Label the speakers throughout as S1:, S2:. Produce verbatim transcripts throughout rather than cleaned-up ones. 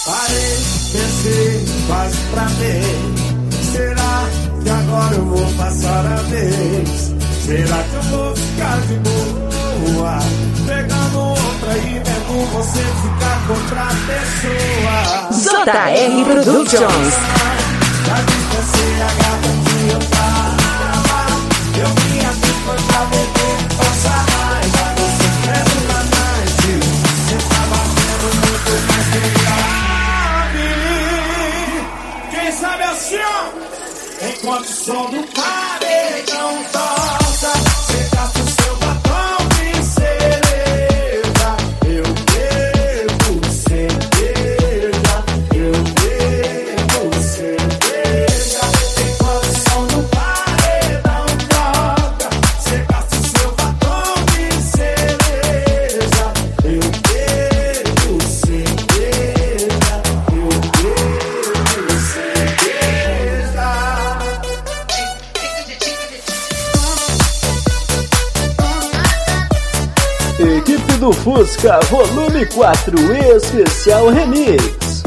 S1: Parei, pensei, quase travei. Será que agora eu vou passar a vez? Será que eu vou ficar de boa? Pegando outra e vendo você ficar com outra pessoa.
S2: J R Productions.
S1: Já distanciei a gata que eu tava. Eu vim aqui foi pra beber, passa raiva. Você quer na night. Você tava vendo muito mais que grave. Quem sabe assim, ó. Enquanto o som do paredão toca, você gasta o seu batom de cereja. Eu bebo cerveja, eu bebo cerveja. Enquanto o som do paredão toca, você gasta o seu batom de cereja. Eu bebo cerveja, eu bebo cerveja.
S3: Equipe do Fusca, volume quatro, especial remix.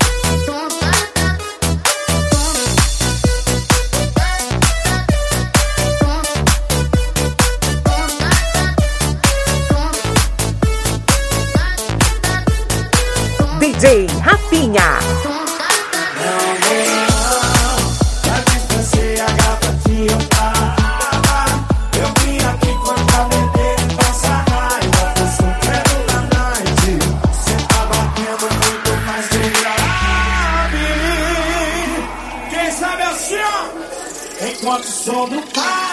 S2: D J Rafinha.
S1: Já distanciei a gata que eu tava. Eu vim aqui pra beber, passa raiva. Eu sou quero na night. Cê tá batendo muito mais que grave. Quem sabe assim, ó. Enquanto o som do pai